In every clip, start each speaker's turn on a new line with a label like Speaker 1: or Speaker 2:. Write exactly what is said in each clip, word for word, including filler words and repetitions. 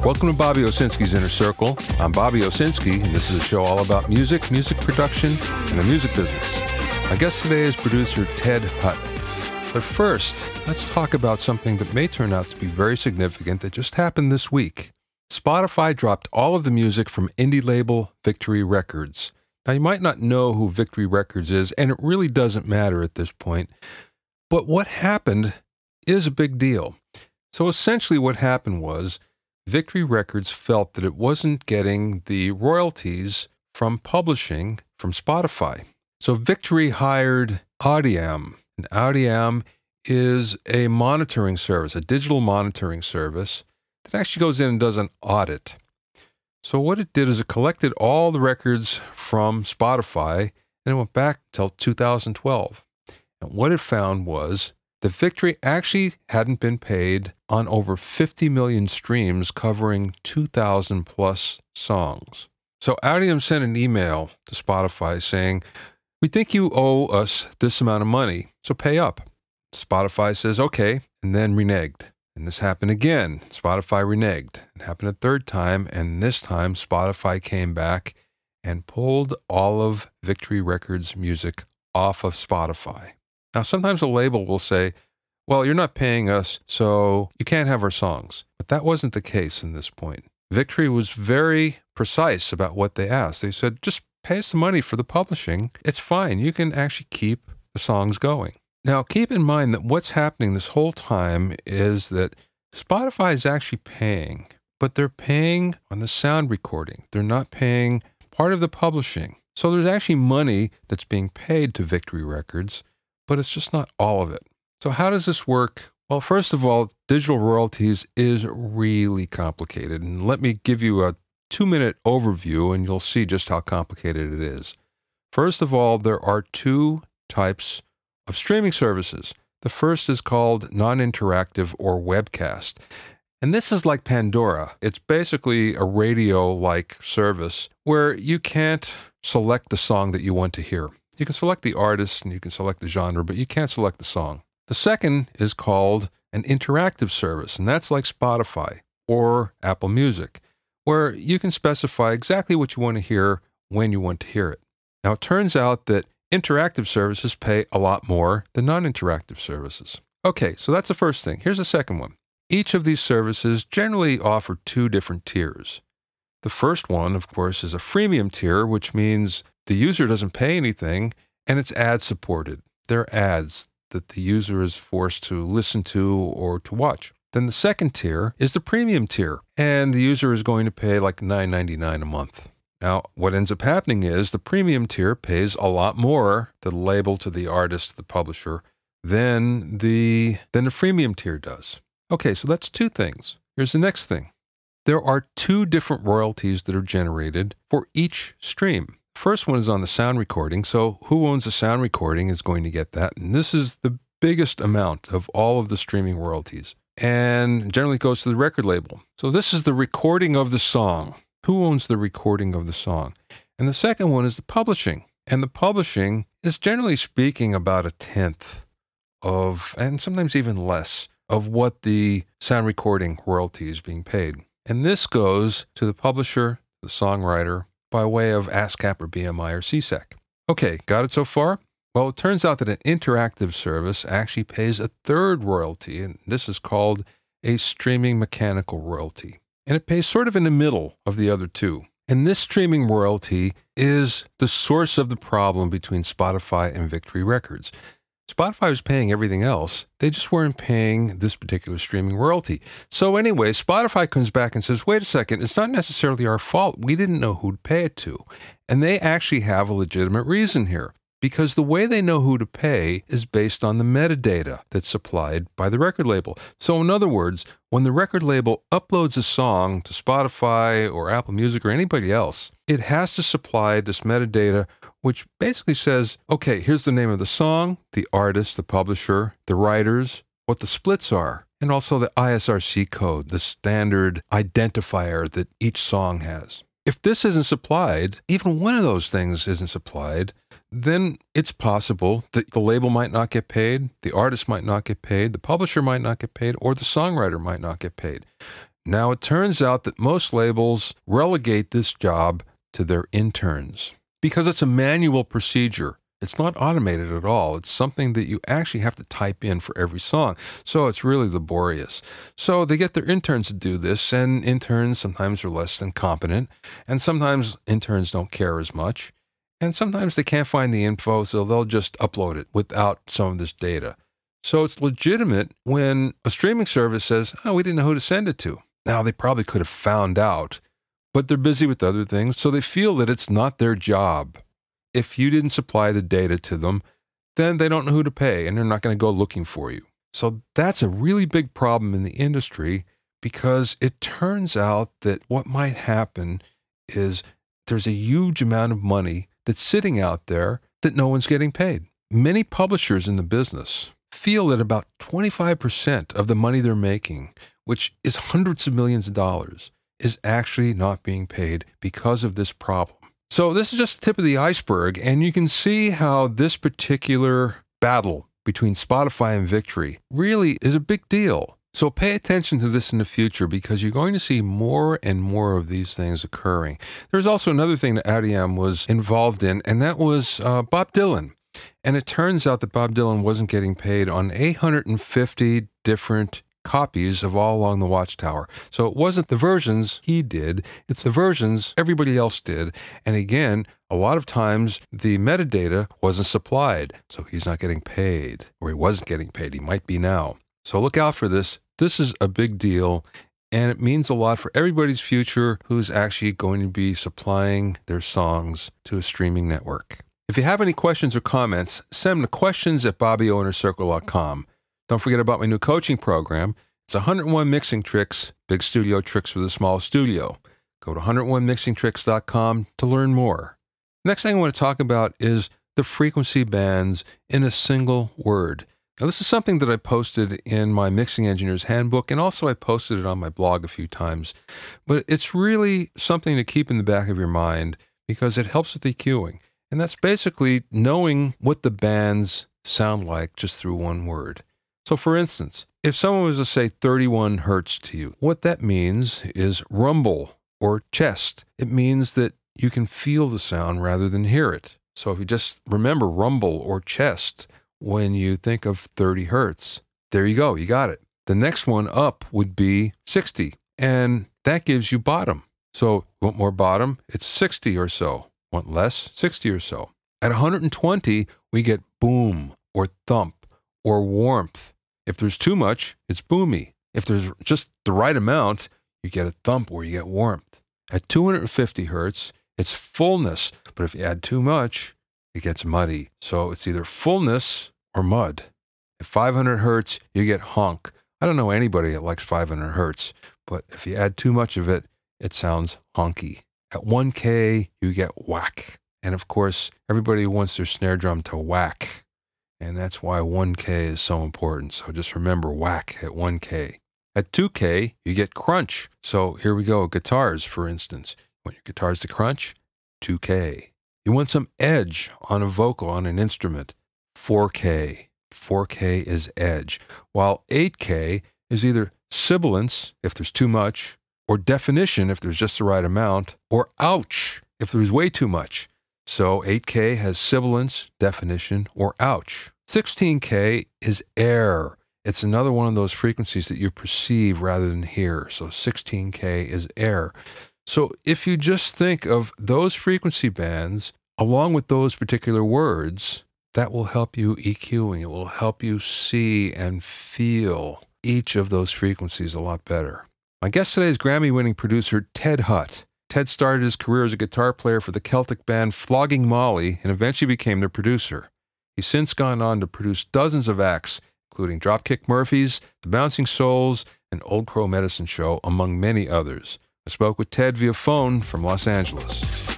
Speaker 1: Welcome to Bobby Owsinski's Inner Circle. I'm Bobby Owsinski, and this is a show all about music, music production, and the music business. My guest today is producer Ted Hutt. But first, let's talk about something that may turn out to be very significant that just happened this week. Spotify dropped all of the music from indie label Victory Records. Now, you might not know who Victory Records is, and it really doesn't matter at this point. But what happened is a big deal. So essentially what happened was Victory Records felt that it wasn't getting the royalties from publishing from Spotify. So Victory hired Audiam. And Audiam is a monitoring service, a digital monitoring service that actually goes in and does an audit. So what it did is it collected all the records from Spotify and it went back till two thousand twelve. And what it found was that Victory actually hadn't been paid on over fifty million streams covering two thousand plus songs. So Audiam sent an email to Spotify saying, "We think you owe us this amount of money, so pay up." Spotify says, okay, and then reneged. And this happened again. Spotify reneged. It happened a third time, and this time Spotify came back and pulled all of Victory Records' music off of Spotify. Now, sometimes a label will say, well, you're not paying us, so you can't have our songs. But that wasn't the case in this point. Victory was very precise about what they asked. They said, just pay us the money for the publishing. It's fine. You can actually keep the songs going. Now, keep in mind that what's happening this whole time is that Spotify is actually paying, but they're paying on the sound recording. They're not paying part of the publishing. So there's actually money that's being paid to Victory Records, but it's just not all of it. So how does this work? Well, first of all, digital royalties is really complicated. And let me give you a two-minute overview, and you'll see just how complicated it is. First of all, there are two types of streaming services. The first is called non-interactive or webcast. And this is like Pandora. It's basically a radio-like service where you can't select the song that you want to hear. You can select the artist and you can select the genre, but you can't select the song. The second is called an interactive service, and that's like Spotify or Apple Music, where you can specify exactly what you want to hear when you want to hear it. Now, it turns out that interactive services pay a lot more than non-interactive services. Okay, so that's the first thing. Here's the second one. Each of these services generally offer two different tiers. The first one, of course, is a freemium tier, which means the user doesn't pay anything, and it's ad-supported. They're ads that the user is forced to listen to or to watch. Then the second tier is the premium tier, and the user is going to pay like nine ninety-nine a month. Now, what ends up happening is the premium tier pays a lot more, the label to the artist, the publisher, than the, than the freemium tier does. Okay, so that's two things. Here's the next thing. There are two different royalties that are generated for each stream. First one is on the sound recording, so who owns the sound recording is going to get that. And this is the biggest amount of all of the streaming royalties, and generally goes to the record label. So this is the recording of the song. Who owns the recording of the song? And the second one is the publishing. And the publishing is generally speaking about a tenth of, and sometimes even less, of what the sound recording royalty is being paid. And this goes to the publisher, the songwriter, by way of ASCAP or B M I or C S A C. Okay, got it so far? Well, it turns out that an interactive service actually pays a third royalty, and this is called a streaming mechanical royalty. And it pays sort of in the middle of the other two. And this streaming royalty is the source of the problem between Spotify and Victory Records. Spotify was paying everything else. They just weren't paying this particular streaming royalty. So anyway, Spotify comes back and says, wait a second, it's not necessarily our fault. We didn't know who to pay it to. And they actually have a legitimate reason here, because the way they know who to pay is based on the metadata that's supplied by the record label. So in other words, when the record label uploads a song to Spotify or Apple Music or anybody else, it has to supply this metadata, which basically says, okay, here's the name of the song, the artist, the publisher, the writers, what the splits are, and also the I S R C code, the standard identifier that each song has. If this isn't supplied, even one of those things isn't supplied, then it's possible that the label might not get paid, the artist might not get paid, the publisher might not get paid, or the songwriter might not get paid. Now, it turns out that most labels relegate this job to their interns because it's a manual procedure. It's not automated at all. It's something that you actually have to type in for every song. So it's really laborious. So they get their interns to do this, and interns sometimes are less than competent, and sometimes interns don't care as much, and sometimes they can't find the info, so they'll just upload it without some of this data. So it's legitimate when a streaming service says, oh, we didn't know who to send it to. Now, they probably could have found out, but they're busy with other things, so they feel that it's not their job. If you didn't supply the data to them, then they don't know who to pay, and they're not going to go looking for you. So that's a really big problem in the industry, because it turns out that what might happen is there's a huge amount of money that's sitting out there that no one's getting paid. Many publishers in the business feel that about twenty-five percent of the money they're making, which is hundreds of millions of dollars, is actually not being paid because of this problem. So this is just the tip of the iceberg, and you can see how this particular battle between Spotify and Victory really is a big deal. So pay attention to this in the future, because you're going to see more and more of these things occurring. There's also another thing that Adiem was involved in, and that was uh, Bob Dylan. And it turns out that Bob Dylan wasn't getting paid on eight hundred fifty different copies of All Along the Watchtower. So it wasn't the versions he did, it's the versions everybody else did. And again, a lot of times the metadata wasn't supplied, so he's not getting paid, or he wasn't getting paid. He might be now. So look out for this. This is a big deal, and it means a lot for everybody's future who's actually going to be supplying their songs to a streaming network. If you have any questions or comments, send them to questions at bobby o inner circle dot com. Don't forget about my new coaching program. It's one hundred one Mixing Tricks, Big Studio Tricks with a Small Studio. Go to one oh one mixing tricks dot com to learn more. Next thing I want to talk about is the frequency bands in a single word. Now, this is something that I posted in my Mixing Engineer's Handbook, and also I posted it on my blog a few times. But it's really something to keep in the back of your mind, because it helps with EQing. And that's basically knowing what the bands sound like just through one word. So for instance, if someone was to say thirty-one hertz to you, what that means is rumble or chest. It means that you can feel the sound rather than hear it. So if you just remember rumble or chest when you think of thirty hertz, there you go, you got it. The next one up would be sixty, and that gives you bottom. So want more bottom? It's sixty or so. Want less? sixty or so. At one hundred twenty, we get boom or thump or warmth. If there's too much, it's boomy. If there's just the right amount, you get a thump or you get warmth. At two hundred fifty hertz, it's fullness. But if you add too much, it gets muddy. So it's either fullness or mud. At five hundred hertz, you get honk. I don't know anybody that likes five hundred hertz, but if you add too much of it, it sounds honky. At one K, you get whack. And of course, everybody wants their snare drum to whack. And that's why one K is so important. So just remember whack at one K. At two K, you get crunch. So here we go. Guitars, for instance. You want your guitars to crunch? two K. You want some edge on a vocal, on an instrument? four K. four K is edge. While eight K is either sibilance, if there's too much, or definition if there's just the right amount, or ouch if there's way too much. So eight K has sibilance, definition, or ouch. sixteen K is air. It's another one of those frequencies that you perceive rather than hear. So sixteen K is air. So if you just think of those frequency bands along with those particular words, that will help you EQing. It will help you see and feel each of those frequencies a lot better. My guest today is Grammy-winning producer Ted Hutt. Ted started his career as a guitar player for the Celtic band Flogging Molly and eventually became their producer. He's since gone on to produce dozens of acts, including Dropkick Murphys, The Bouncing Souls, and Old Crow Medicine Show, among many others. I spoke with Ted via phone from Los Angeles.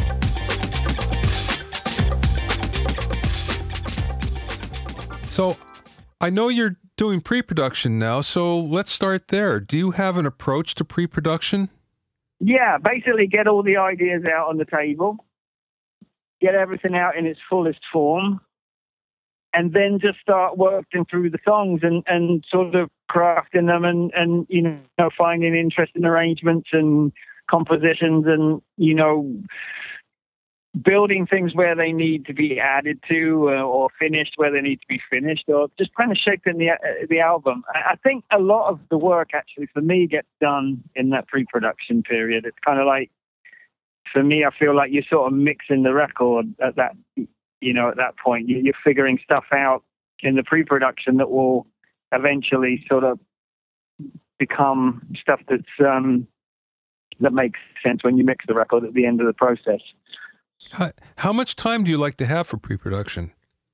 Speaker 1: So, I know you're doing pre-production now, so let's start there. Do you have an approach to pre-production?
Speaker 2: Yeah, basically get all the ideas out on the table, get everything out in its fullest form, and then just start working through the songs and, and sort of crafting them and, and, you know, finding interesting arrangements and compositions and, you know, building things where they need to be added to uh, or finished where they need to be finished, or just kind of shaping the uh, the album. I, I think a lot of the work actually for me gets done in that pre-production period. It's kind of like, for me, I feel like you're sort of mixing the record at that, you know, at that point. You, you're figuring stuff out in the pre-production that will eventually sort of become stuff that's um, that makes sense when you mix the record at the end of the process.
Speaker 1: How, how much time do you like to have for pre-production?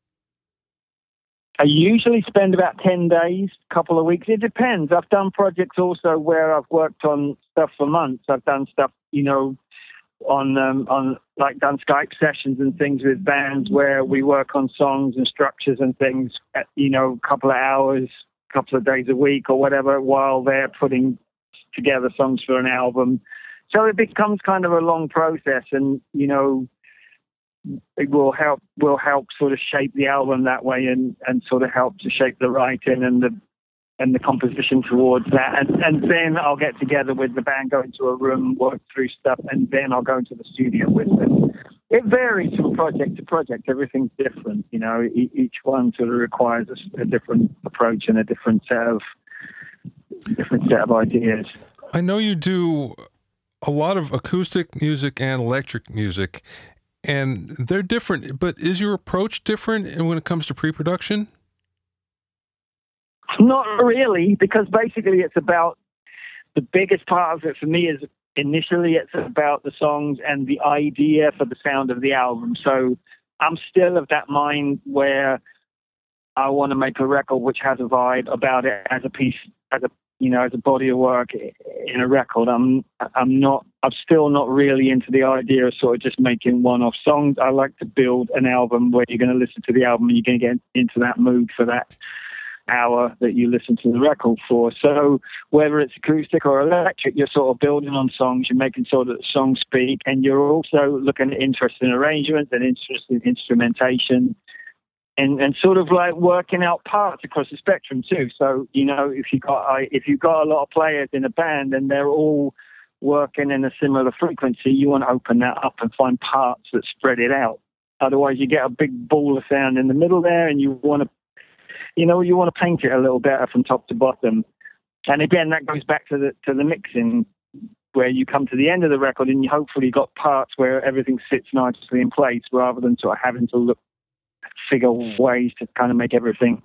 Speaker 2: I usually spend about ten days, a couple of weeks. It depends. I've done projects also where I've worked on stuff for months. I've done stuff, you know, on, um, on like done Skype sessions and things with bands where we work on songs and structures and things at, you know, a couple of hours, a couple of days a week or whatever, while they're putting together songs for an album. So it becomes kind of a long process, and, you know, it will help will help sort of shape the album that way, and, and sort of help to shape the writing and the and the composition towards that. And, and then I'll get together with the band, go into a room, work through stuff, and then I'll go into the studio with them. It varies from project to project. Everything's different, you know. E- each one sort of requires a, a different approach and a different set of different set of ideas.
Speaker 1: I know you do a lot of acoustic music and electric music, and they're different, but is your approach different when it comes to pre-production?
Speaker 2: Not really, because basically it's about, the biggest part of it for me is initially it's about the songs and the idea for the sound of the album. So I'm still of that mind where I want to make a record which has a vibe about it as a piece, as a, you know, as a body of work in a record. I'm, I'm not, I'm still not really into the idea of sort of just making one-off songs. I like to build an album where you're going to listen to the album and you're going to get into that mood for that hour that you listen to the record for. So whether it's acoustic or electric, you're sort of building on songs, you're making sure that the songs speak, and you're also looking at interesting arrangements and interesting instrumentation, and, and sort of like working out parts across the spectrum too. So, you know, if you got if you've got a lot of players in a band and they're all working in a similar frequency, you want to open that up and find parts that spread it out. Otherwise, you get a big ball of sound in the middle there, and you want to, you know, you want to paint it a little better from top to bottom. And again, that goes back to the to the mixing, where you come to the end of the record and you hopefully got parts where everything sits nicely in place, rather than sort of having to look figure ways to kind of make everything,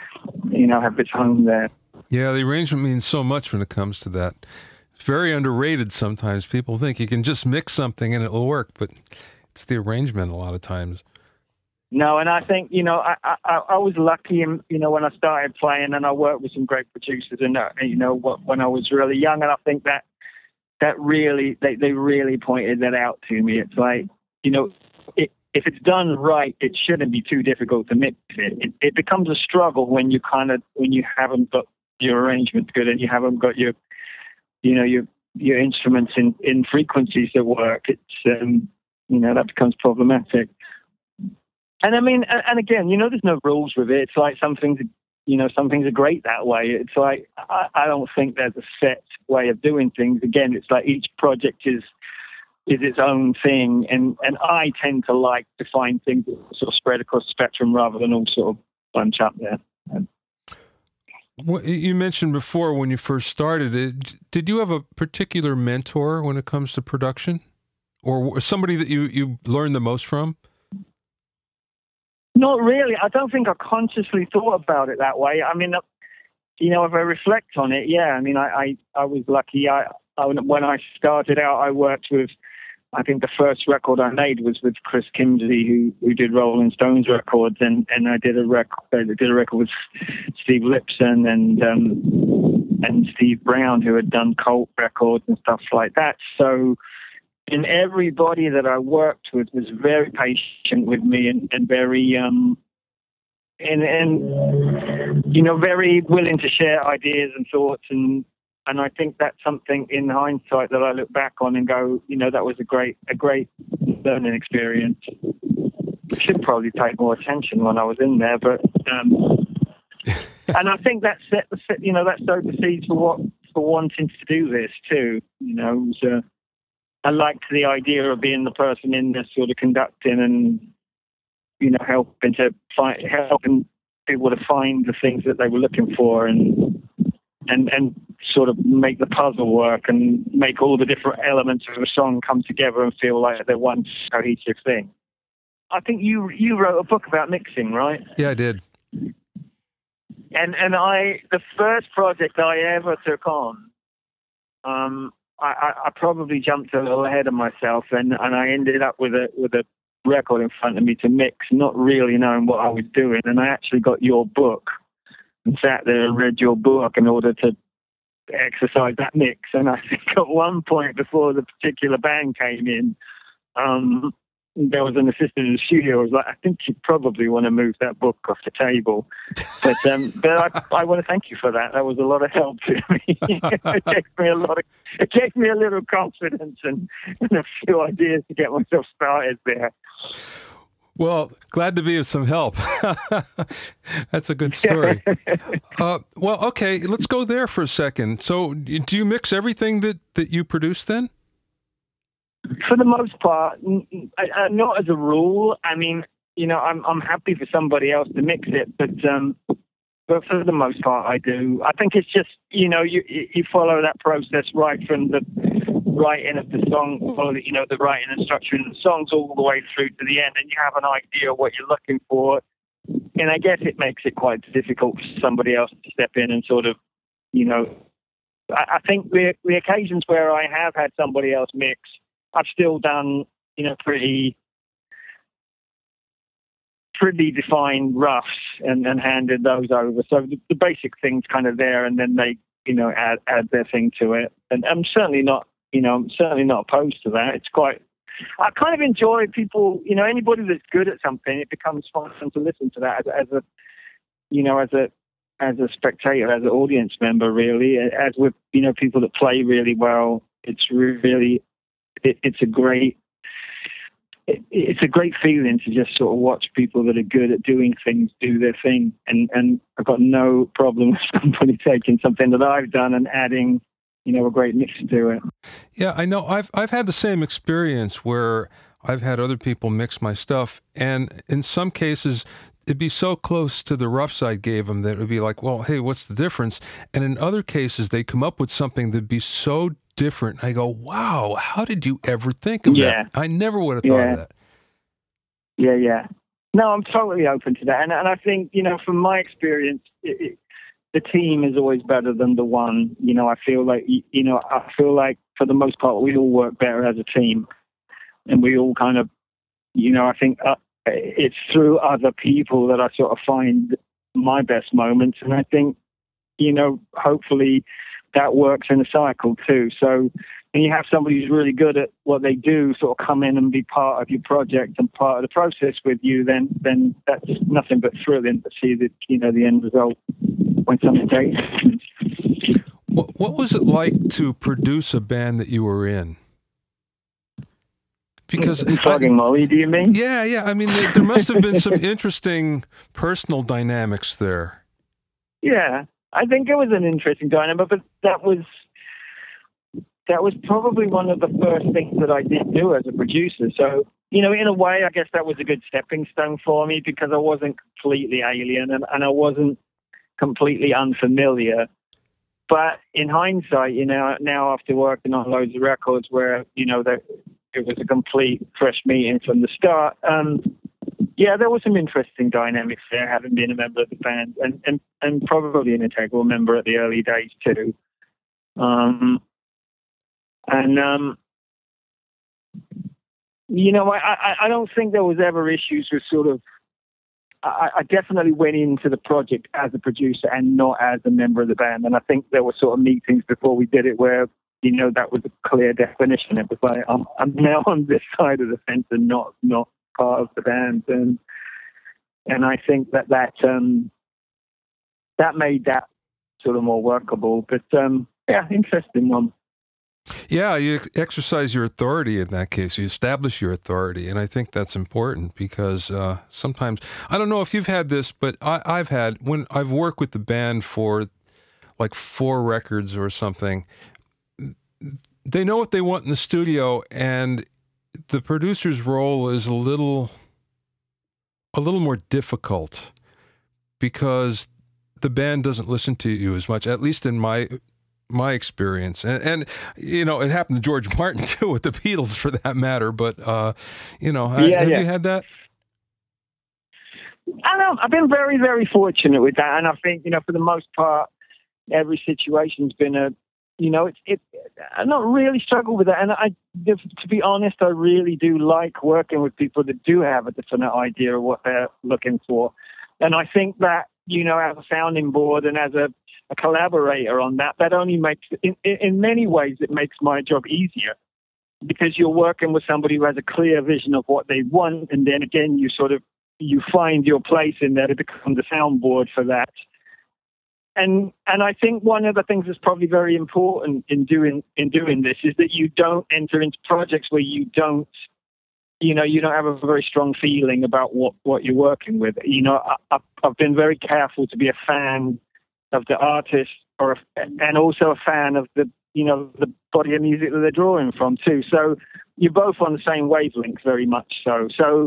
Speaker 2: you know, have its home there.
Speaker 1: Yeah, the arrangement means so much when it comes to that. It's very underrated sometimes. People think you can just mix something and it will work, but it's the arrangement a lot of times.
Speaker 2: No, and I think, you know, I, I, I was lucky, in, you know, when I started playing, and I worked with some great producers, and, uh, you know, when I was really young, and I think that that really, they, they really pointed that out to me. It's like, you know, it, if it's done right, it shouldn't be too difficult to mix it. It, it becomes a struggle when you kind of, when you haven't got your arrangements good and you haven't got your, you know, your your instruments in, in frequencies that work. It's, um, you know, that becomes problematic. And I mean, and again, you know, there's no rules with it. It's like some things, you know, some things are great that way. It's like, I, I don't think there's a set way of doing things. Again, it's like each project is is its own thing. And, and I tend to like to find things that sort of spread across the spectrum rather than all sort of bunch up there. And,
Speaker 1: well, you mentioned before when you first started it, did you have a particular mentor when it comes to production, or somebody that you, you learned the most from?
Speaker 2: Not really. I don't think I consciously thought about it that way. I mean, you know, if I reflect on it, yeah, I mean, I, I, I was lucky. I, I, when I started out, I worked with, I think the first record I made was with Chris Kimsey, who, who did Rolling Stones records, and, and I did a record, I did a record with Steve Lipson and um, and Steve Brown, who had done Cult records and stuff like that. So, and everybody that I worked with was very patient with me and, and very, um, and, and, you know, very willing to share ideas and thoughts. And, and I think that's something in hindsight that I look back on and go, you know, that was a great, a great learning experience. I should probably pay more attention when I was in there, but um, and I think that set the you know that sowed the seeds for what for wanting to do this too. You know, it was, uh, I liked the idea of being the person in there, sort of conducting and you know helping to find helping people to find the things that they were looking for and and and sort of make the puzzle work and make all the different elements of a song come together and feel like they're one cohesive thing. I think you you wrote a book about mixing, right?
Speaker 1: Yeah, I did.
Speaker 2: And and I the first project I ever took on, um, I, I, I probably jumped a little ahead of myself, and, and I ended up with a with a record in front of me to mix, not really knowing what I was doing. And I actually got your book and sat there and read your book in order to exercise that mix. And I think at one point before the particular band came in, um, there was an assistant in the studio who was like, I think you probably want to move that book off the table. But um, but I, I want to thank you for that. That was a lot of help to me. It gave me a lot of, it gave me a little confidence and, and a few ideas to get myself started there.
Speaker 1: Well, glad to be of some help. That's a good story. uh, well, okay, let's go there for a second. So do you mix everything that, that you produce then?
Speaker 2: For the most part, not as a rule. I mean, you know, I'm I'm happy for somebody else to mix it, but um, but for the most part, I do. I think it's just, you know, you you follow that process right from the writing of the song, or you know, the writing and structuring of the songs all the way through to the end, and you have an idea of what you're looking for. And I guess it makes it quite difficult for somebody else to step in and sort of, you know, I, I think the the occasions where I have had somebody else mix, I've still done, you know, pretty, pretty defined roughs and, and handed those over. So the, the basic thing's kind of there, and then they, you know, add add their thing to it. And I'm certainly not, you know, I'm certainly not opposed to that. It's quite, I kind of enjoy people, you know, anybody that's good at something, it becomes fun to listen to that as, as a, you know, as a, as a spectator, as an audience member, really. As with, you know, people that play really well, it's really, It, it's a great, it, it's a great feeling to just sort of watch people that are good at doing things do their thing, and and I've got no problem with somebody taking something that I've done and adding, you know, a great mix to it.
Speaker 1: Yeah, I know. I've I've had the same experience where I've had other people mix my stuff, and in some cases, it'd be so close to the roughs I gave them that it would be like, well, hey, what's the difference? And in other cases, they come up with something that'd be so different. I go, wow, how did you ever think of
Speaker 2: yeah.
Speaker 1: that? I never would have thought
Speaker 2: yeah.
Speaker 1: of that.
Speaker 2: Yeah, yeah. No, I'm totally open to that. And and I think, you know, from my experience, it, it, the team is always better than the one. You know, I feel like, you know, I feel like for the most part, we all work better as a team. And we all kind of, you know, I think uh, it's through other people that I sort of find my best moments. And I think, you know, hopefully that works in a cycle too. So when you have somebody who's really good at what they do sort of come in and be part of your project and part of the process with you, then then that's nothing but thrilling to see the, you know, the end result when something great happens.
Speaker 1: What, what was it like to produce a band that you were in? Because
Speaker 2: Flogging Molly, do you mean?
Speaker 1: Yeah, yeah. I mean, they, there must have been some interesting personal dynamics there.
Speaker 2: Yeah. I think it was an interesting dynamic, but that was that was probably one of the first things that I did do as a producer. So, you know, in a way, I guess that was a good stepping stone for me because I wasn't completely alien and, and I wasn't completely unfamiliar. But in hindsight, you know, now after working on loads of records where, you know, that it was a complete fresh meeting from the start, um, yeah, there was some interesting dynamics there, having been a member of the band and, and, and probably an integral member at the early days too. Um, and, um, you know, I, I, I don't think there was ever issues with sort of, I, I definitely went into the project as a producer and not as a member of the band. And I think there were sort of meetings before we did it where, you know, that was a clear definition. It was like, I'm, I'm now on this side of the fence and not, not, part of the band, and and I think that that um, that made that sort of more workable. But um, yeah, interesting one.
Speaker 1: Yeah, you ex- exercise your authority in that case. You establish your authority, and I think that's important because uh, sometimes I don't know if you've had this, but I, I've had when I've worked with the band for like four records or something. They know what they want in the studio, and the producer's role is a little, a little more difficult because the band doesn't listen to you as much. At least in my my experience, and, and you know, it happened to George Martin too with the Beatles, for that matter. But uh, you know,
Speaker 2: yeah,
Speaker 1: have
Speaker 2: yeah.
Speaker 1: you had that?
Speaker 2: I know, I've been very, very fortunate with that, and I think, you know, for the most part, every situation's been a, you know, it's it. I not really struggle with that, and I, to be honest, I really do like working with people that do have a definite idea of what they're looking for, and I think that, you know, as a sounding board and as a, a collaborator on that, that only makes, in, in many ways, it makes my job easier because you're working with somebody who has a clear vision of what they want, and then again, you sort of you find your place in there to become the soundboard for that. And and I think one of the things that's probably very important in doing in doing this is that you don't enter into projects where you don't, you know, you don't have a very strong feeling about what, what you're working with. You know, I, I've been very careful to be a fan of the artist, or a, and also a fan of the, you know, the body of music that they're drawing from too. So you're both on the same wavelength, very much so. So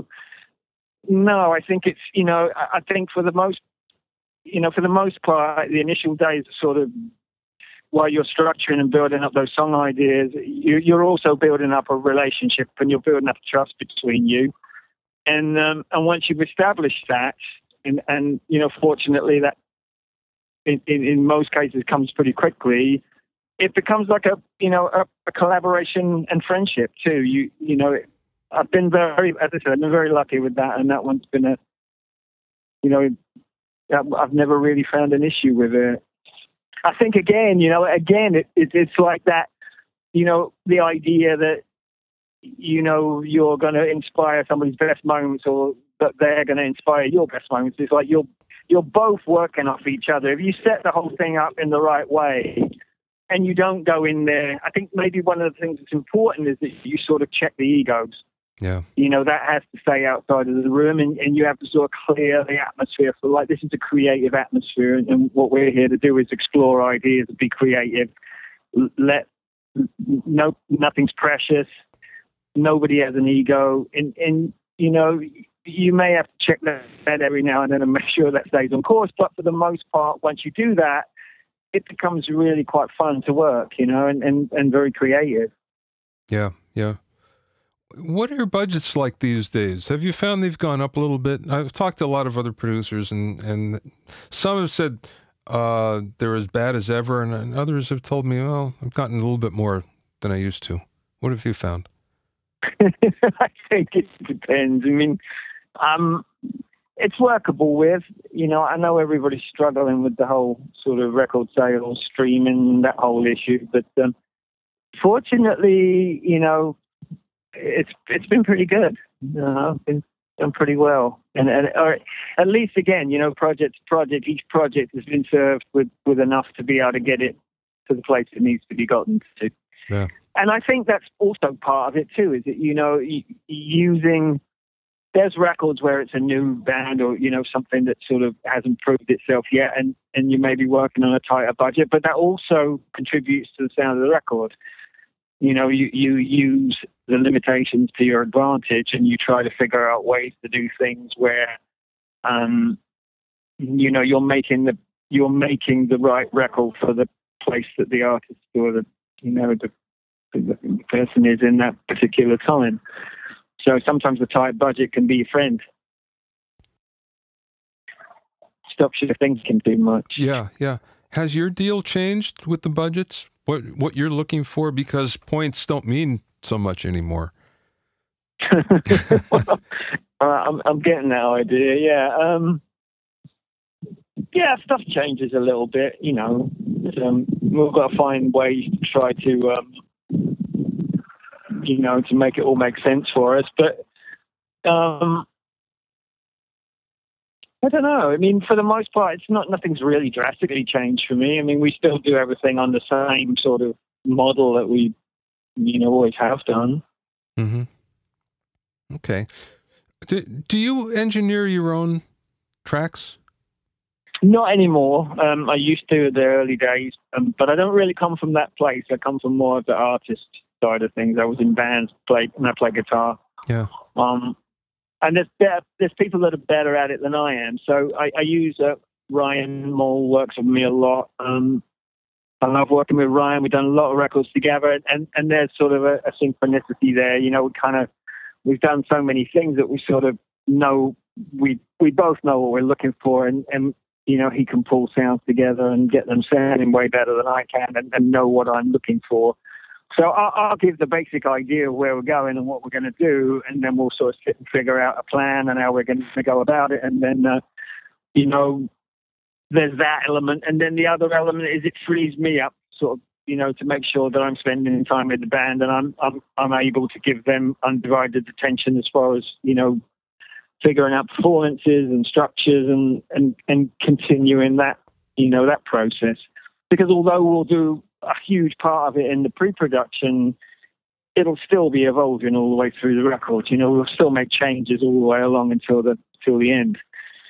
Speaker 2: no, I think it's, you know, I, I think for the most You know, for the most part, the initial days are sort of while you're structuring and building up those song ideas, you, you're also building up a relationship and you're building up trust between you. And um, and once you've established that, and, and you know, fortunately that in, in, in most cases comes pretty quickly, it becomes like a, you know, a, a collaboration and friendship too. You you know, I've been very, as I said, I've been very lucky with that, and that one's been a, you know, I've never really found an issue with it. I think, again, you know, again, it, it, it's like that, you know, the idea that, you know, you're going to inspire somebody's best moments or that they're going to inspire your best moments. It's like you're, you're both working off each other. If you set the whole thing up in the right way and you don't go in there, I think maybe one of the things that's important is that you sort of check the egos.
Speaker 1: Yeah.
Speaker 2: You know, that has to stay outside of the room, and, and you have to sort of clear the atmosphere for, like, this is a creative atmosphere, and, and what we're here to do is explore ideas and be creative. Let no nothing's precious. Nobody has an ego, and and you know, you may have to check that every now and then and make sure that stays on course. But for the most part, once you do that, it becomes really quite fun to work, you know, and and, and very creative.
Speaker 1: Yeah, yeah. What are your budgets like these days? Have you found they've gone up a little bit? I've talked to a lot of other producers, and, and some have said uh, they're as bad as ever, and others have told me, well, I've gotten a little bit more than I used to. What have you found?
Speaker 2: I think it depends. I mean, um, it's workable with, you know, I know everybody's struggling with the whole sort of record sales, streaming, that whole issue, but um, fortunately, you know, It's it's been pretty good. You know, I've been done pretty well, and and or at least again, you know, project to project, each project has been served with, with enough to be able to get it to the place it needs to be gotten to.
Speaker 1: Yeah.
Speaker 2: And I think that's also part of it too. Is that, you know, using there's records where it's a new band or, you know, something that sort of hasn't proved itself yet, and and you may be working on a tighter budget, but that also contributes to the sound of the record. You know, you, you use the limitations to your advantage, and you try to figure out ways to do things where, um, you know, you're making the you're making the right record for the place that the artist or the, you know, the, the person is in that particular time. So sometimes a tight budget can be a friend. Stops you thinking too much.
Speaker 1: Yeah, yeah. Has your deal changed with the budgets? What what you're looking for? Because points don't mean so much anymore.
Speaker 2: Well, uh, I'm I'm getting that idea. Yeah, um, yeah. Stuff changes a little bit. You know, um, we've got to find ways to try to, um, you know, to make it all make sense for us. But um, I don't know. I mean, for the most part, it's not, nothing's really drastically changed for me. I mean, we still do everything on the same sort of model that we you know, always have done.
Speaker 1: Mm-hmm. Okay. Do, do you engineer your own tracks?
Speaker 2: Not anymore. Um, I used to in the early days, um, but I don't really come from that place. I come from more of the artist side of things. I was in bands, played, and I play guitar.
Speaker 1: Yeah.
Speaker 2: Um, and there's better, there's people that are better at it than I am. So I, I use uh, Ryan Moll works with me a lot. Um, I love working with Ryan. We've done a lot of records together, and, and there's sort of a, a synchronicity there. You know, we kind of we've done so many things that we sort of know we we both know what we're looking for, and, and you know, he can pull sounds together and get them sounding way better than I can, and, and know what I'm looking for. So I'll, I'll give the basic idea of where we're going and what we're going to do, and then we'll sort of sit and figure out a plan and how we're going to go about it. And then, uh, you know, there's that element. And then the other element is it frees me up, sort of, you know, to make sure that I'm spending time with the band and I'm I'm, I'm able to give them undivided attention as far as, you know, figuring out performances and structures and, and, and continuing that, you know, that process. Because although we'll do a huge part of it in the pre-production, it'll still be evolving all the way through the record. You know, we'll still make changes all the way along until the till the end.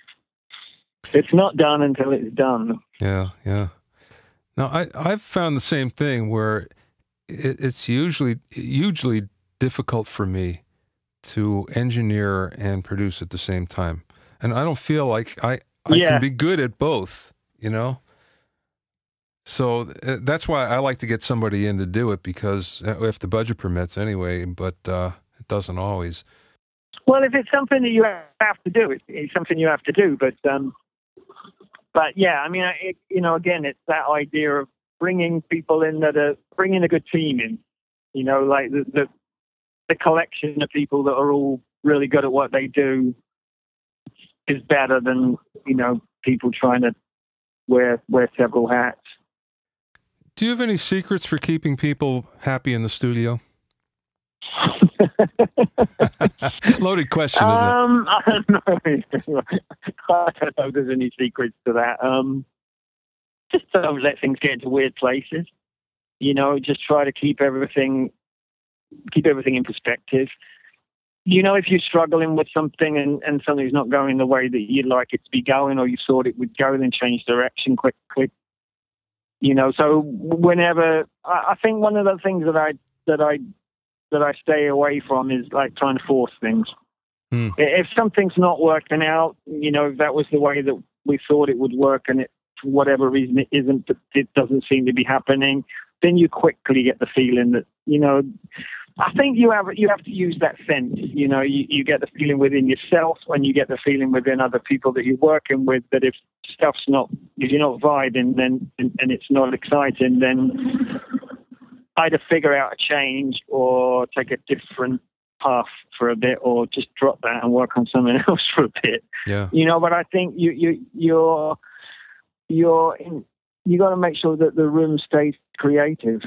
Speaker 2: It's not done until it's done.
Speaker 1: Yeah, yeah. Now, I, I've found the same thing where it, it's usually hugely difficult for me to engineer and produce at the same time. And I don't feel like I, I
Speaker 2: yeah.
Speaker 1: can be good at both, you know? So uh, that's why I like to get somebody in to do it, because uh, if the budget permits anyway, but uh, it doesn't always.
Speaker 2: Well, if it's something that you have to do, it's, it's something you have to do. But, um, but yeah, I mean, it, you know, again, it's that idea of bringing people in that are bringing a good team in. You know, like the the, the collection of people that are all really good at what they do is better than, you know, people trying to wear wear several hats.
Speaker 1: Do you have any secrets for keeping people happy in the studio? Loaded question, isn't
Speaker 2: um, it? I don't know. I don't know if there's any secrets to that. Um, just don't let things get into weird places. You know, just try to keep everything, keep everything in perspective. You know, if you're struggling with something and, and something's not going the way that you'd like it to be going, or you thought it would go, then change direction quickly. You know, so whenever I, I think one of the things that I that I that I stay away from is like trying to force things.
Speaker 1: Hmm.
Speaker 2: If something's not working out, you know, if that was the way that we thought it would work, and it for whatever reason it isn't, it doesn't seem to be happening, then you quickly get the feeling that, you know, I think you have you have to use that sense. You know, you, you get the feeling within yourself, and you get the feeling within other people that you're working with, that if stuff's not, if you're not vibing, then and, and it's not exciting, then either figure out a change or take a different path for a bit, or just drop that and work on something else for a bit.
Speaker 1: Yeah.
Speaker 2: You know, but I think you you you're you're in, you got to make sure that the room stays creative.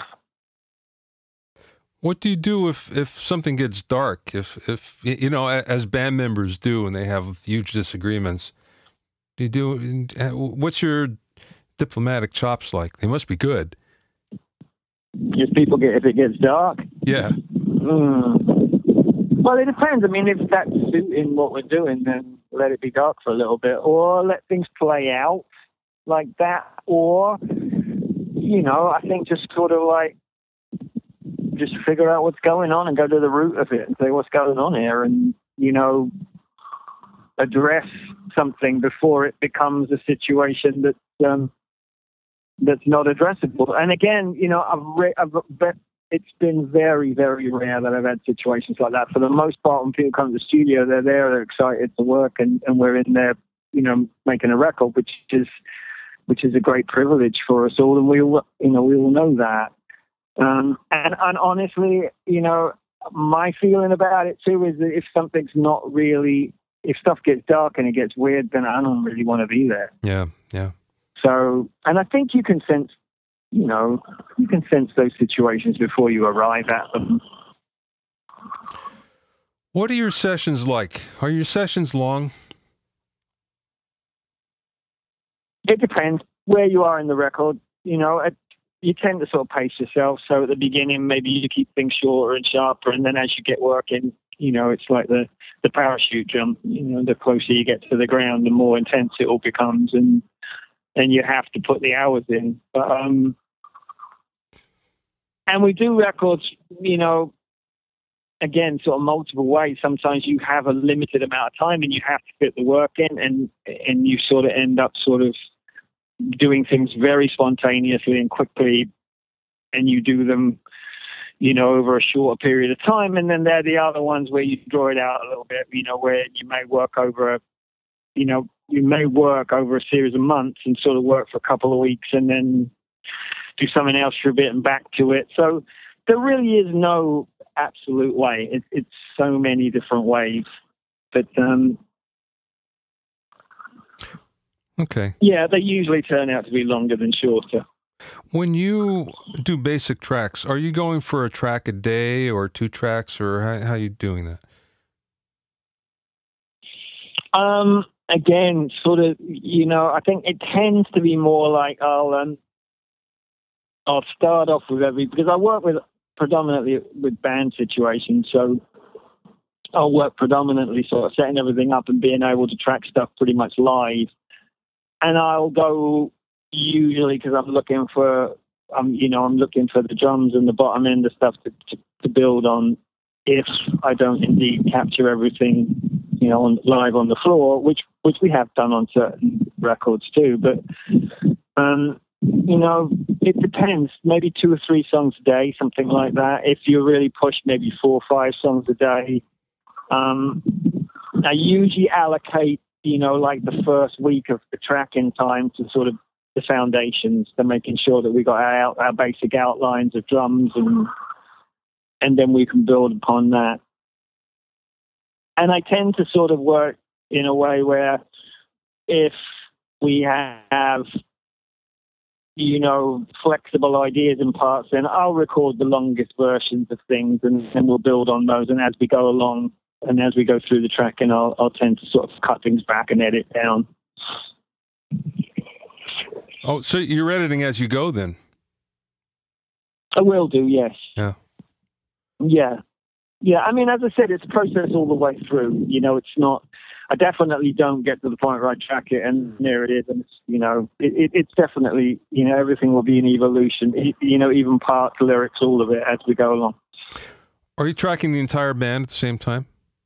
Speaker 1: What do you do if, if something gets dark? If, if, you know, as band members do, and they have huge disagreements, do you do, what's your diplomatic chops like? They must be good.
Speaker 2: If people get, if it gets dark?
Speaker 1: Yeah.
Speaker 2: Mm. Well, it depends. I mean, if that's suiting what we're doing, then let it be dark for a little bit, or let things play out like that. Or, you know, I think just sort of like, just figure out what's going on and go to the root of it and say what's going on here, and, you know, address something before it becomes a situation that um, that's not addressable. And again, you know, I've, re- I've be- it's been very, very rare that I've had situations like that. For the most part, when people come to the studio, they're there, they're excited to work, and, and we're in there, you know, making a record, which is which is a great privilege for us all, and we all, you know, we all know that. Um, and, and honestly, you know, my feeling about it too is that if something's not really, if stuff gets dark and it gets weird, then I don't really want to be there.
Speaker 1: Yeah, yeah.
Speaker 2: So, and I think you can sense, you know, you can sense those situations before you arrive at them.
Speaker 1: What are your sessions like? Are your sessions long?
Speaker 2: It depends where you are in the record. You know, at you tend to sort of pace yourself. So at the beginning, maybe you keep things shorter and sharper, and then as you get working, you know, it's like the, the parachute jump. You know, the closer you get to the ground, the more intense it all becomes, and and you have to put the hours in. But, um, and we do records, you know, again, sort of multiple ways. Sometimes you have a limited amount of time, and you have to fit the work in, and and you sort of end up sort of doing things very spontaneously and quickly, and you do them, you know, over a shorter period of time. And then there are the other ones where you draw it out a little bit, you know, where you may work over a, you know, you may work over a series of months and sort of work for a couple of weeks and then do something else for a bit and back to it. So there really is no absolute way. It, it's so many different ways. But, um,
Speaker 1: okay.
Speaker 2: Yeah, they usually turn out to be longer than shorter.
Speaker 1: When you do basic tracks, are you going for a track a day or two tracks, or how, how are you doing that?
Speaker 2: Um, again, sort of, you know, I think it tends to be more like I'll, um, I'll start off with every, because I work with predominantly with band situations, so I'll work predominantly sort of setting everything up and being able to track stuff pretty much live. And I'll go usually because I'm looking for, um, you know, I'm looking for the drums and the bottom end of stuff to, to, to build on if I don't indeed capture everything, you know, on, live on the floor, which which we have done on certain records too. But, um, you know, it depends. Maybe two or three songs a day, something like that. If you're really pushed, maybe four or five songs a day. Um, I usually allocate, you know, like the first week of the tracking time to sort of the foundations, to making sure that we got our, our basic outlines of drums, and and then we can build upon that. And I tend to sort of work in a way where if we have, you know, flexible ideas and parts, then I'll record the longest versions of things, and then we'll build on those. And as we go along, and as we go through the tracking, I'll, I'll tend to sort of cut things back and edit down.
Speaker 1: Oh, so you're editing as you go then?
Speaker 2: I will do, yes.
Speaker 1: Yeah.
Speaker 2: Yeah. Yeah, I mean, as I said, it's a process all the way through. You know, it's not, I definitely don't get to the point where I track it and there it is. And, it's, you know, it, it, it's definitely, you know, everything will be an evolution, it, you know, even parts, lyrics, all of it as we go along.
Speaker 1: Are you tracking the entire band at the same time?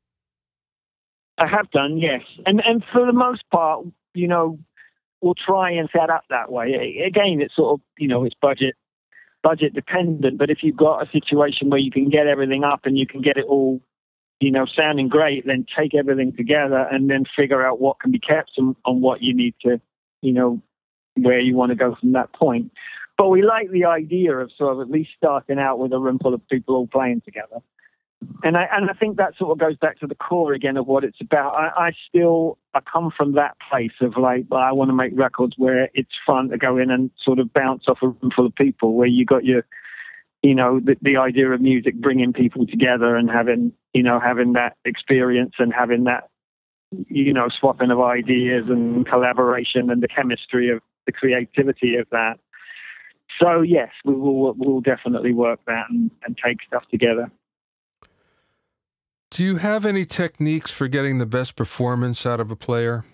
Speaker 2: I have done, yes. And and for the most part, you know, we'll try and set up that way. Again, it's sort of, you know, it's budget budget dependent, but if you've got a situation where you can get everything up and you can get it all, you know, sounding great, then take everything together and then figure out what can be kept and on what you need to, you know, where you want to go from that point. But we like the idea of sort of at least starting out with a room full of people all playing together. And I and I think that sort of goes back to the core again of what it's about. I, I still I come from that place of like, well, I want to make records where it's fun to go in and sort of bounce off a room full of people, where you got your, you know, the, the idea of music bringing people together and having, you know, having that experience and having that, you know, swapping of ideas and collaboration and the chemistry of the creativity of that. So yes, we will we'll definitely work that and, and take stuff together.
Speaker 1: Do you have any techniques for getting the best performance out of a player?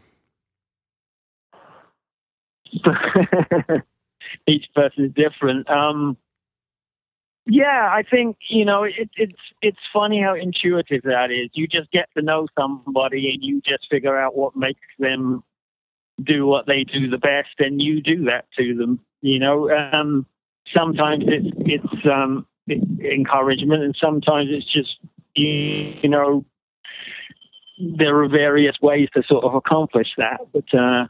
Speaker 2: Each person is different. Um, yeah, I think, you know, it, it's it's funny how intuitive that is. You just get to know somebody and you just figure out what makes them do what they do the best, and you do that to them. You know, um, sometimes it's it's um, encouragement, and sometimes it's just, you, you know, there are various ways to sort of accomplish that. But uh,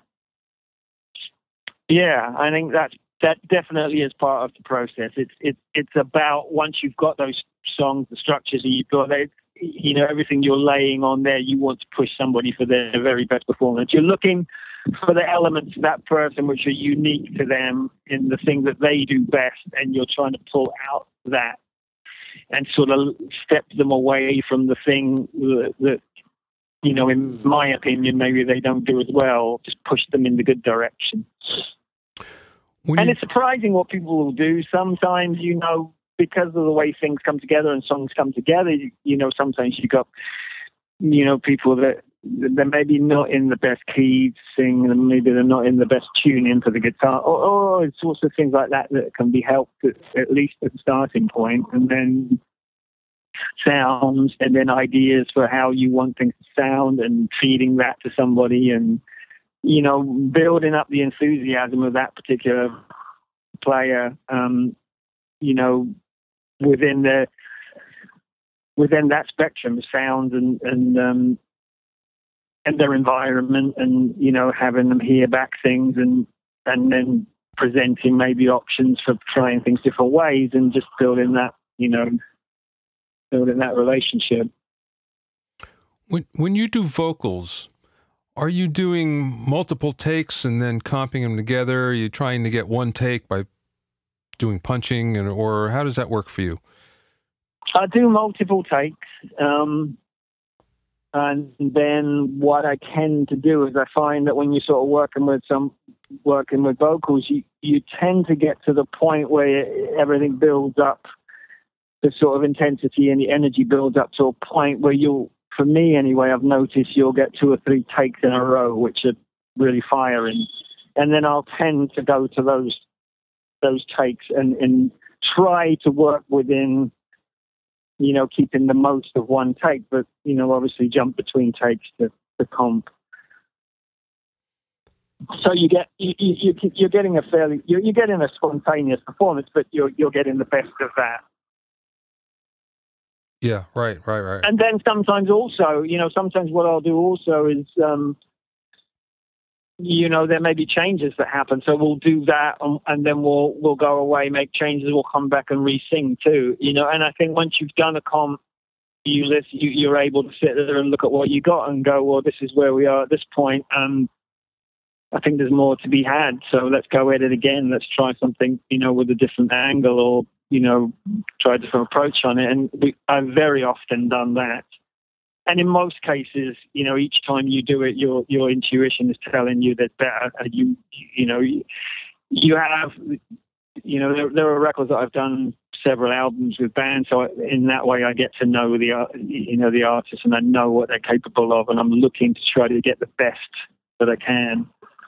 Speaker 2: yeah, I think that's that definitely is part of the process. It's it's it's about, once you've got those songs, the structures that you've got, they, you know, everything you're laying on there, you want to push somebody for their very best performance. You're looking for the elements of that person which are unique to them in the thing that they do best, and you're trying to pull out that and sort of step them away from the thing that, that, you know, in my opinion, maybe they don't do as well. Just push them in the good direction.
Speaker 1: When
Speaker 2: and
Speaker 1: you,
Speaker 2: it's surprising what people will do. Sometimes, you know, because of the way things come together and songs come together, you, you know, sometimes you got, you know, people that they're maybe not in the best key to sing, and maybe they're not in the best tuning for the guitar, or, or sorts of things like that that can be helped at, at least at the starting point, and then sounds, and then ideas for how you want things to sound, and feeding that to somebody, and, you know, building up the enthusiasm of that particular player, um, you know, within the within that spectrum of sounds and and um, and their environment, and, you know, having them hear back things, and and then presenting maybe options for trying things different ways, and just building that, you know, building that relationship.
Speaker 1: when when you do vocals, are you doing multiple takes and then comping them together? Are you trying to get one take by doing punching, and or how does that work for you?
Speaker 2: I do multiple takes. Um, And then what I tend to do is I find that when you're sort of working with some working with vocals, you, you tend to get to the point where everything builds up, the sort of intensity and the energy builds up to a point where you'll, for me anyway, I've noticed you'll get two or three takes in a row, which are really firing. And then I'll tend to go to those those takes and, and try to work within, you know, keeping the most of one take, but, you know, obviously jump between takes to, to comp. So you get, you, you, you're getting a fairly, you're, you're getting a spontaneous performance, but you're, you're getting the best of that.
Speaker 1: Yeah, right, right, right.
Speaker 2: And then sometimes also, you know, sometimes what I'll do also is, um, you know, there may be changes that happen. So we'll do that, and, and then we'll we'll go away, make changes. We'll come back and re-sing too. You know, and I think once you've done a comp, you listen, you, you're able to sit there and look at what you got and go, well, this is where we are at this point. And I think there's more to be had. So let's go at it again. Let's try something, you know, with a different angle, or, you know, try a different approach on it. And we, I've very often done that. And in most cases, you know, each time you do it, your your intuition is telling you that better. You you know, you, you have, you know, there, there are records that I've done several albums with bands. So in that way, I get to know the you know the artists, and I know what they're capable of, and I'm looking to try to get the best that I can.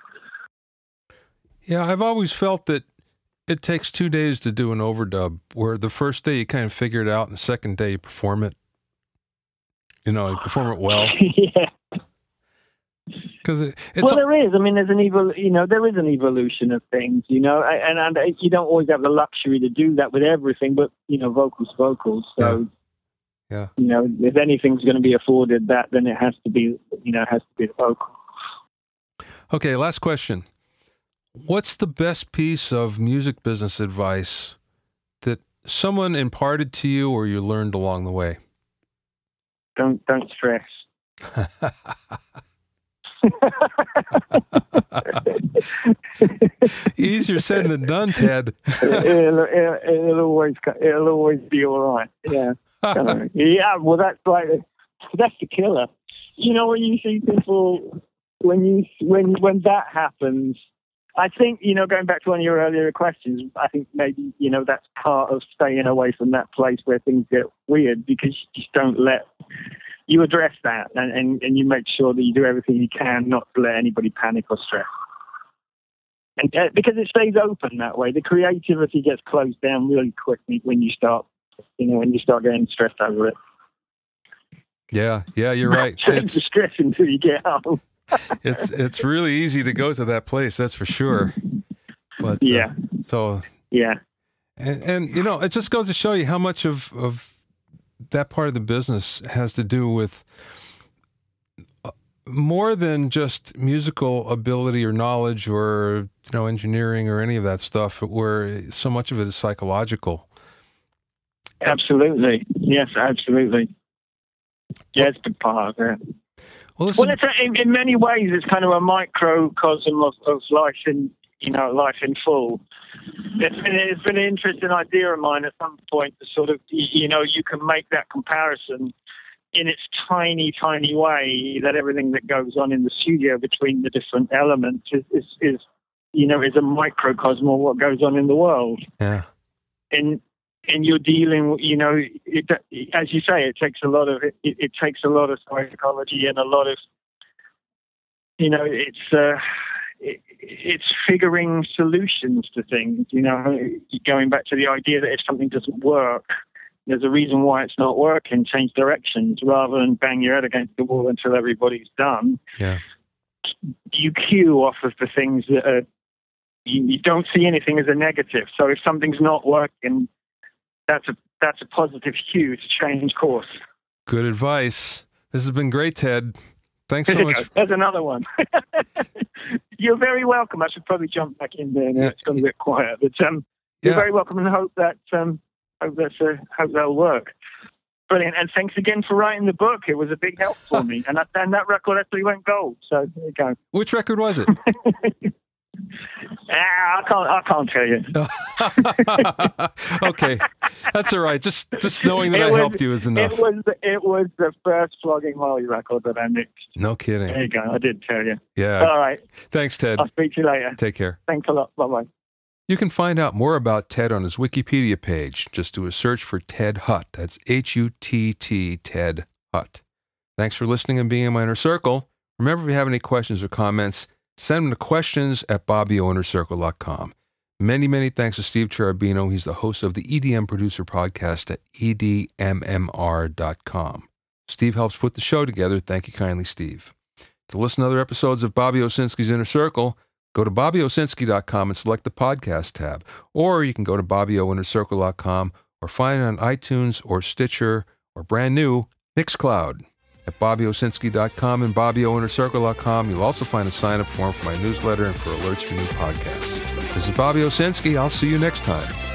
Speaker 1: Yeah, I've always felt that it takes two days to do an overdub, where the first day you kind of figure it out, and the second day you perform it. You know, you perform it well.
Speaker 2: Yeah.
Speaker 1: Because it, it's
Speaker 2: well, there is. I mean, there's an evol. You know, there is an evolution of things. You know, and and you don't always have the luxury to do that with everything. But, you know, vocals, vocals. So,
Speaker 1: yeah. yeah.
Speaker 2: You know, if anything's going to be afforded that, then it has to be. You know, it has to be the vocal.
Speaker 1: Okay, last question. What's the best piece of music business advice that someone imparted to you or you learned along the way?
Speaker 2: Don't don't stress.
Speaker 1: Easier said than done, Ted.
Speaker 2: it'll, it'll, it'll always it'll always be all right. Yeah, yeah. Well, that's like that's the killer. You know, when you see people, when you when when that happens, I think, you know, going back to one of your earlier questions, I think maybe, you know, that's part of staying away from that place where things get weird, because you just don't let, you address that, and, and, and you make sure that you do everything you can not to let anybody panic or stress. And uh, because it stays open that way, the creativity gets closed down really quickly when you start, you know, when you start getting stressed over it.
Speaker 1: Yeah, yeah, you're right.
Speaker 2: It's stress until you get home.
Speaker 1: it's it's really easy to go to that place, that's for sure. But
Speaker 2: yeah,
Speaker 1: uh, so
Speaker 2: yeah,
Speaker 1: and, and you know, it just goes to show you how much of of that part of the business has to do with uh, more than just musical ability or knowledge or, you know, engineering or any of that stuff, where so much of it is psychological.
Speaker 2: Absolutely, yes, absolutely. Yeah, it's a big part of it.
Speaker 1: Well, listen,
Speaker 2: well it's a, in, in many ways, it's kind of a microcosm of, of life in, you know, life in full. It's been, it's been an interesting idea of mine at some point to sort of, you know, you can make that comparison in its tiny, tiny way, that everything that goes on in the studio between the different elements is, is, is you know, is a microcosm of what goes on in the world.
Speaker 1: Yeah.
Speaker 2: And and you're dealing, you know, it, as you say, it takes a lot of it, it takes a lot of psychology and a lot of, you know, it's uh, it, it's figuring solutions to things. You know, going back to the idea that if something doesn't work, there's a reason why it's not working. Change directions rather than bang your head against the wall until everybody's done.
Speaker 1: Yeah.
Speaker 2: You cue off of the things that are, you, you don't see anything as a negative. So if something's not working, that's a that's a positive cue to change course.
Speaker 1: Good advice. This has been great, Ted. Thanks so much.
Speaker 2: There's another one. You're very welcome. I should probably jump back in there now. It's gone a bit quiet, but um, you're
Speaker 1: yeah.
Speaker 2: very welcome, and hope that um, hope that's uh, hope that'll work. Brilliant, and thanks again for writing the book. It was a big help for me, and that, and that record actually went gold. So there you go.
Speaker 1: Which record was it?
Speaker 2: Ah, I can't. I can't tell you.
Speaker 1: Okay, that's all right. Just just knowing that
Speaker 2: it
Speaker 1: I
Speaker 2: was,
Speaker 1: helped you is enough.
Speaker 2: It was it was the first Flogging Molly record that I mixed.
Speaker 1: No kidding.
Speaker 2: There you go. I did tell you.
Speaker 1: Yeah.
Speaker 2: All right.
Speaker 1: Thanks, Ted.
Speaker 2: I'll speak to you later.
Speaker 1: Take care.
Speaker 2: Thanks a lot. Bye bye.
Speaker 1: You can find out more about Ted on his Wikipedia page. Just do a search for Ted Hutt. That's H U T T, Ted Hutt. Thanks for listening and being in my inner circle. Remember, if you have any questions or comments, send them to questions at bobby o inner circle dot com. Many, many thanks to Steve Cherubino. He's the host of the E D M Producer Podcast at E D M M R dot com. Steve helps put the show together. Thank you kindly, Steve. To listen to other episodes of Bobby Owsinski's Inner Circle, go to bobby owsinski dot com and select the podcast tab. Or you can go to bobby o inner circle dot com or find it on iTunes or Stitcher or brand new Mixcloud. At bobby owsinski dot com and bobby o inner circle dot com, you'll also find a sign-up form for my newsletter and for alerts for new podcasts. This is Bobby Owsinski. I'll see you next time.